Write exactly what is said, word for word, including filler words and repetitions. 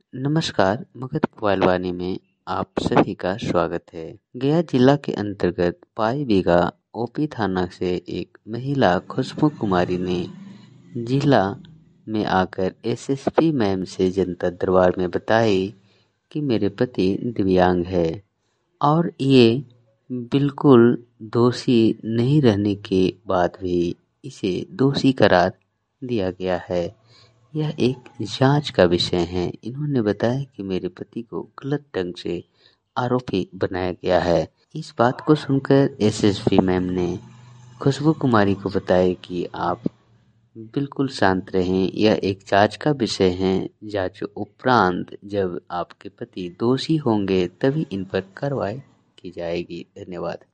नमस्कार, मगध मोबाइल में आप सभी का स्वागत है। गया जिला के अंतर्गत पाई बीघा ओपी थाना से एक महिला खुशबू कुमारी ने जिला में आकर एसएसपी मैम से जनता दरबार में बताई कि मेरे पति दिव्यांग है और ये बिल्कुल दोषी नहीं रहने के बाद भी इसे दोषी करार दिया गया है। यह एक जांच का विषय है। इन्होंने बताया कि मेरे पति को गलत ढंग से आरोपी बनाया गया है। इस बात को सुनकर एसएसपी मैम ने खुशबू कुमारी को बताया कि आप बिल्कुल शांत रहें, यह एक जांच का विषय है। जांच उपरांत जब आपके पति दोषी होंगे तभी इन पर कार्रवाई की जाएगी। धन्यवाद।